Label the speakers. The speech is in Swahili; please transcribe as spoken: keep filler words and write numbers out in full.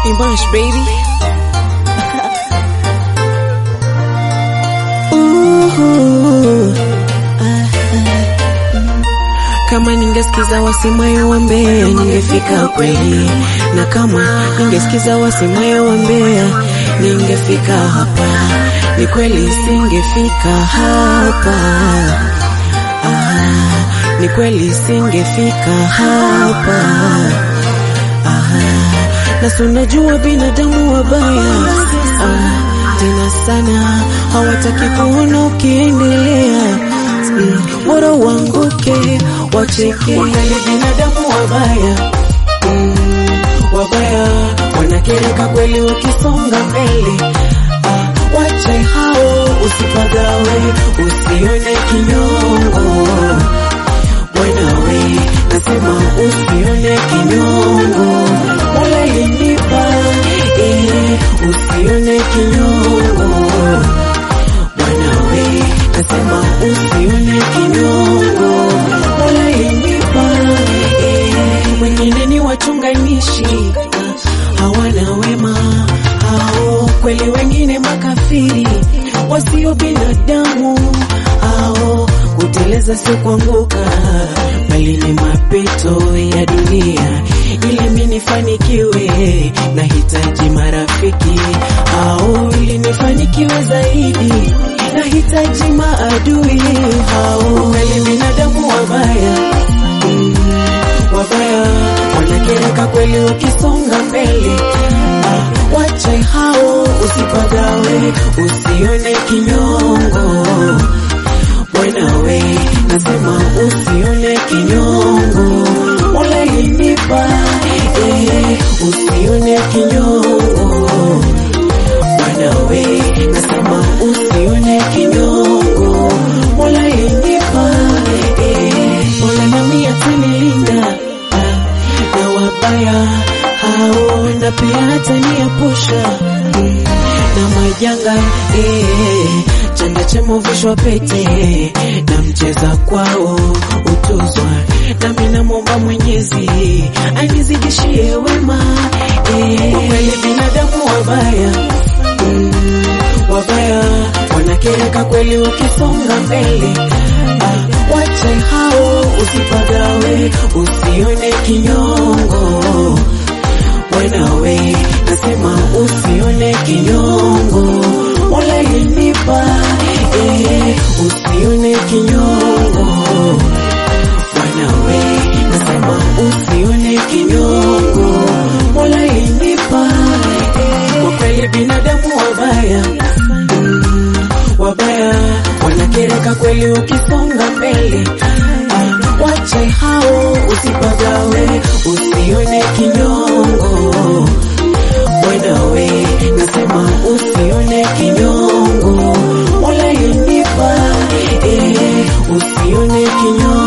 Speaker 1: Imash, baby. Ooh, ah, ah. Kama ningesikiza wasemayo wa Mbeya ningefika kweli, na kama ningesikiza wasemayo wa Mbeya ningefika hapa. Ni kweli singefika hapa. Ah, ni kweli singefika hapa. Ah, na sunajua binadamu wabaya, ah, tena sana hawataki kuona ukiendelea. Mm, bora wanguke wacheke. Wakali binadamu wabaya, mm, wabaya wanakereka kweli ukisonga mbele. Ah, wache hao usipagawe, usione kinyongo. Mwanawe nasema usione kinyongo. Mola alinipa, eh, usione kinyongo. Mwanawe nasema usione kinyongo. Mola alinipa, eh, wengine ni wachunganishi, hawana wema hao, kweli wengine makafiri wasio binadamu hao. Kuteleza sio kuanguka, bali ni mapito ya dunia. Ili mimi nifanikiwe nahitaji marafiki, au ili nifanikiwe zaidi nahitaji maadui hao. Wale binadamu wabaya, mm, wabaya wanakereka kweli ukisonga mbele. Ah, wache hao usipagawe, usione kinyongo. Mwanawe nasema usione kinyongo. Mola alinipa, eh, usione kinyongo. Mwanawe nasema usione kinyongo. Mola alinipa, eh, Mola nami atanilinda, ah, na wabaya hao, na pia ataniepusha, mm, na majanga, eh, chanda chemo vishwa pete, na mcheza kwao utuzwa. Nami namwomba Mwenyezi anizidishie wema, eh, wale binadamu wabaya, mm, wabaya wanakereka kweli ukisonga mbele. Ah, wache hao usipagawe, usione kinyongo. Mwanawe nasema usione kinyongo. Mola alinipa, eh, usione kinyongo. Mwanawe nasema usione kinyongo. Mola alinipa, eh, kwa kweli binadamu wabaya, mm, wabaya wanakereka kweli ukisonga mbele. Ah, wache hao usipagawe, usione kinyongo. Mwanawe nasema usione kinyongo. Mola alinipa, eh, usione kinyongo.